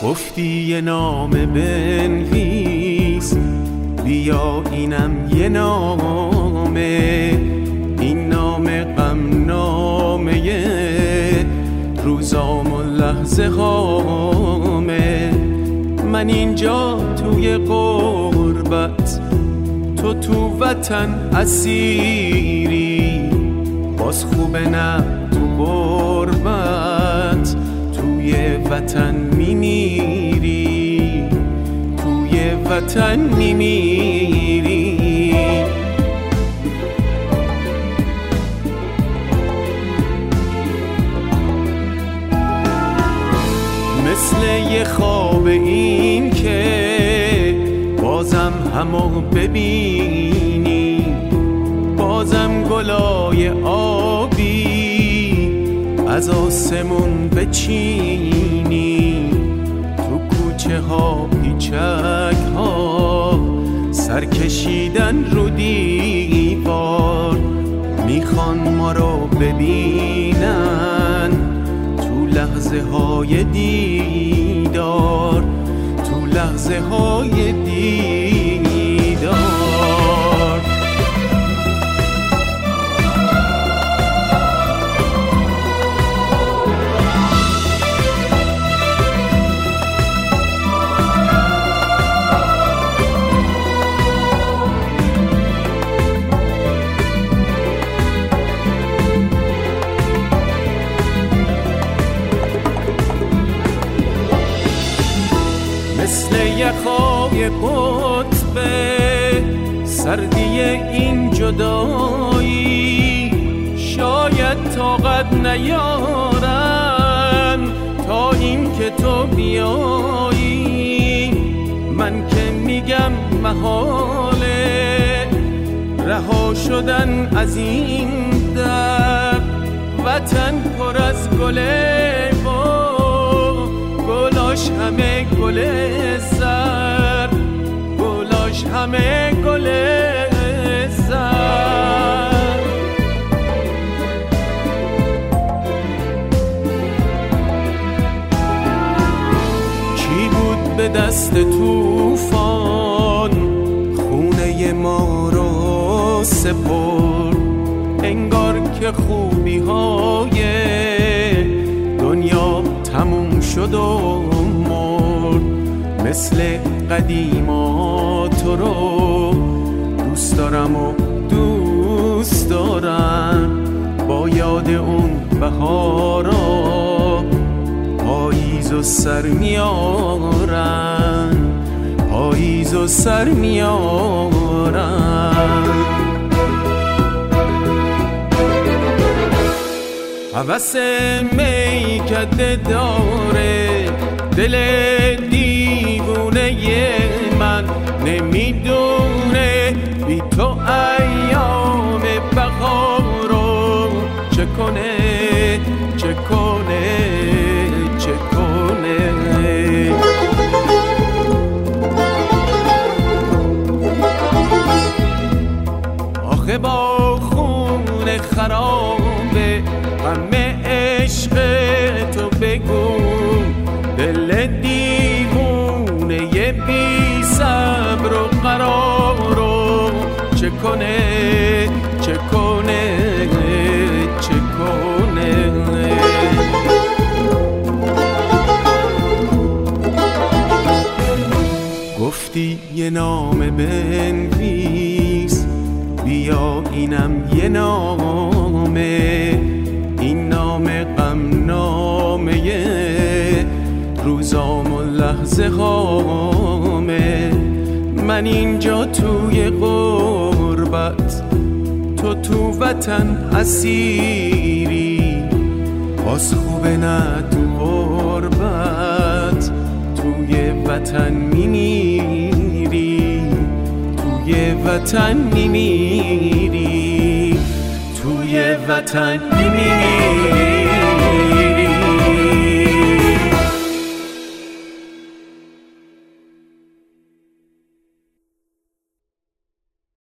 گفتی یه نامه بنویس، بیا اینم یه نامه، این نامه غم نامه روزام و لحظه هامه. من اینجا توی غربت، تو تو وطن اسیری، باز خوبه نه تو غربت توی وطن میمیری، توی وطن میمیری. مثل یه خواب این که بازم همو ببینی، بازم گلای آبی از آسمون بچینی، تو کوچه ها پیچک ها سر کشیدن رو دیوار، میخوان ما رو ببینن تو لحظه های دیدار، تو لحظه های دیدار. مثل یخای قطب سردی این جدایی، شاید طاقت نیارم تا این که تو بیایی. من که میگم محاله رها شدن از این در، وطن پر از گله و گلاش همه گل زر، گلاش همه گل زر. کی بود به دست طوفان خونه ما رو سپرد، انگار که خوبی های دنیا تموم شد و مرد. مثل قدیما تو رو دوست دارم و دوست دارم، با یاد اون بهارا پاییز و سر میارن، پاییز و سر میارن. هوس میکده داره دل دیوونه من، نمیدونه بی تو ایام بهارو چه کنه چه کنه چه کنه. آخه با خون خرابه غم عشق تو بگو، دل دیوونه بی صبر و قرارو چه کنه چه کنه چه کنه. گفتی یه نامه بنویس، بیا اینم یه نامه، این نامه غم نامه روزام و لحظه هامه. من اینجا توی غربت، تو تو وطن اسیری، باز خوبه نه تو غربت توی وطن میمیری، توی وطن میمیری، توی وطن میمیری.